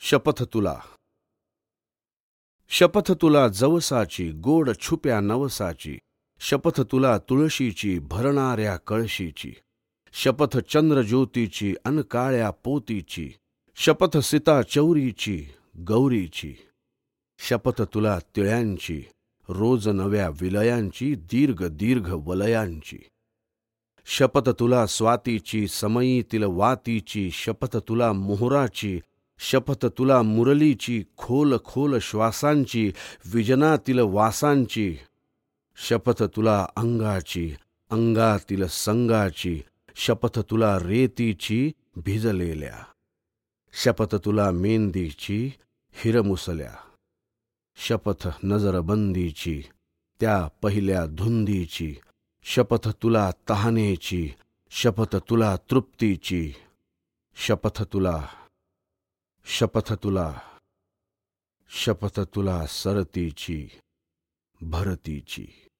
शपथ तुला. शपथ तुला जवसाची, गोड छुप्या नवसाची. शपथ तुला तुळशीची, भरणाऱ्या कळशीची. शपथ चंद्रज्योतीची, अन काळ्या पोतीची. शपथ सीता चौरीची, गौरीची. शपथ तुला तिळ्यांची, रोज नव्या विलयांची, दीर्घ दीर्घ वलयांची. शपथ तुला स्वातीची, समयीतील वातीची. शपथ तुला मोहराची. शपथ तुला मुरलीची, खोल खोल श्वासांची, विजनातील वासांची. शपथ तुला अंगाची, अंगातील संगाची. शपथ तुला रेतीची, भिजलेल्या. शपथ तुला मेंदीची, हिरमुसल्या. शपथ नजरबंदीची, त्या पहिल्या धुंदीची. शपथ तुला तहानेची. शपथ तुला तृप्तीची. शपथ तुला, शपथ तुला, शपथ तुला सरतीची, भरतीची.